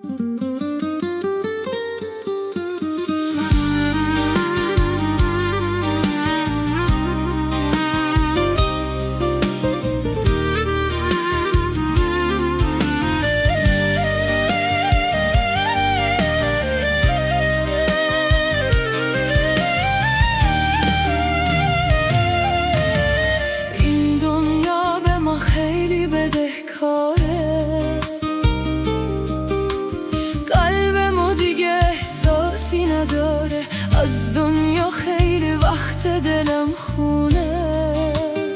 قلبمو دیگه احساسی نداره، از دنیا خیلی وقت دلم خونه.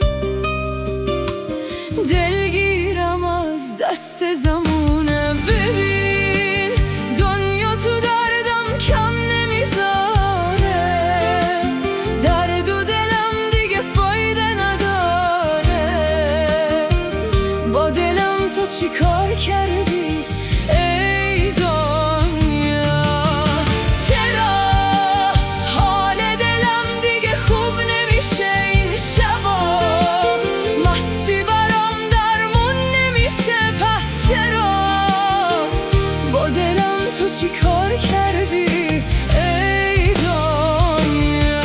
دلگیرم از دست زمونه. ببین دنیا تو دردم کم نمیذاره، درد و دلم دیگه فایده نداره. با دلم تو چی کار کردی؟ چی کار کردی ای دنیا؟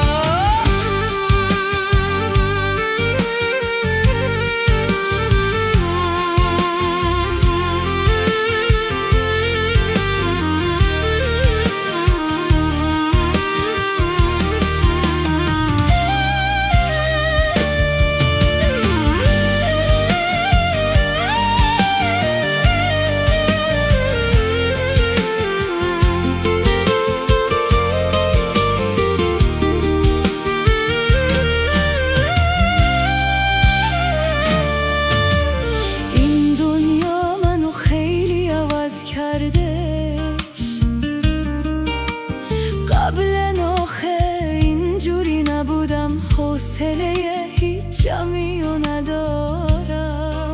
قبل آخه اینجوری نبودم، حوصله هیچ جمعیو ندارم.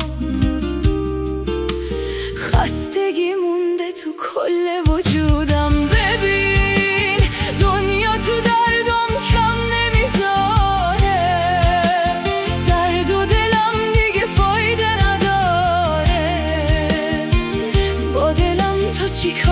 خستگی مونده تو کل وجودم. ببین دنیا تو دردم کم نمیذاره، درد و دلم دیگه فایده نداره. با دلم تو چی کار